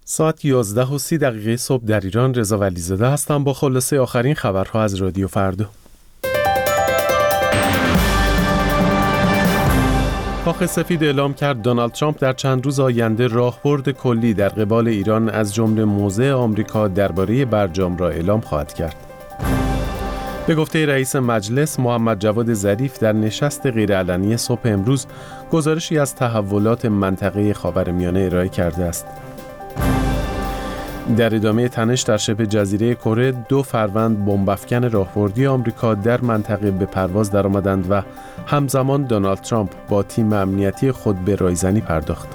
ساعت 11:30 صبح در ایران. رضا ولیزاده هستم با خلاصه آخرین خبرها از رادیو فردا. کاخ سفید اعلام کرد دونالد ترامپ در چند روز آینده راهبرد کلی در قبال ایران از جمله موضع آمریکا درباره برجام را اعلام خواهد کرد. به گفته رئیس مجلس محمد جواد ظریف در نشست غیرعلنی صبح امروز گزارشی از تحولات منطقه خاورمیانه ارائه کرده است. در ادامه تنش در شبه جزیره کره 2 فروند بمب‌افکن راهبردی آمریکا در منطقه به پرواز درآمدند و همزمان دونالد ترامپ با تیم امنیتی خود به رایزنی پرداخت.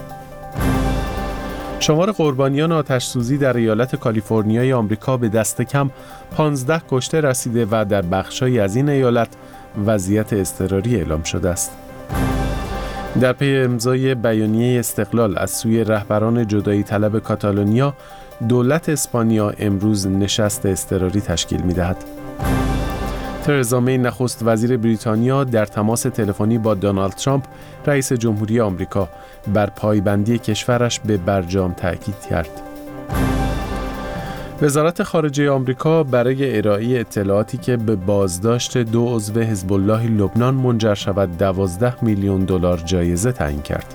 شمار قربانیان آتش‌سوزی در ایالت کالیفرنیای آمریکا به دست کم 15 کشته رسیده و در بخش‌هایی از این ایالت وضعیت اضطراری اعلام شده است. در پی امضای بیانیه استقلال از سوی رهبران جدایی طلب کاتالونیا، دولت اسپانیا امروز نشست اضطراری تشکیل می‌دهد. ترزا می نخست وزیر بریتانیا در تماس تلفنی با دونالد ترامپ رئیس جمهوری آمریکا بر پایبندی کشورش به برجام تاکید کرد. وزارت خارجه آمریکا برای ارائه اطلاعاتی که به بازداشت 2 عضو حزب الله لبنان منجر شود 12 میلیون دلار جایزه تعیین کرد.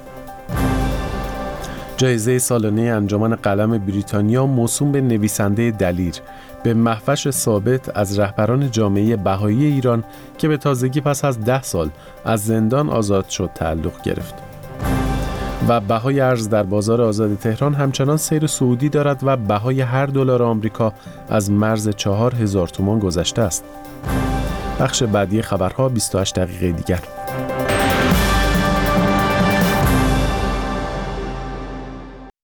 جایزه سالانه انجمن قلم بریتانیا موسوم به نویسنده دلیر به مهوش ثابت از رهبران جامعه بهایی ایران که به تازگی پس از 10 سال از زندان آزاد شد تعلق گرفت. و بهای ارز در بازار آزاد تهران همچنان سیر صعودی دارد و بهای هر دلار آمریکا از مرز 4000 تومان گذشته است. بخش بعدی خبرها 28 دقیقه دیگر.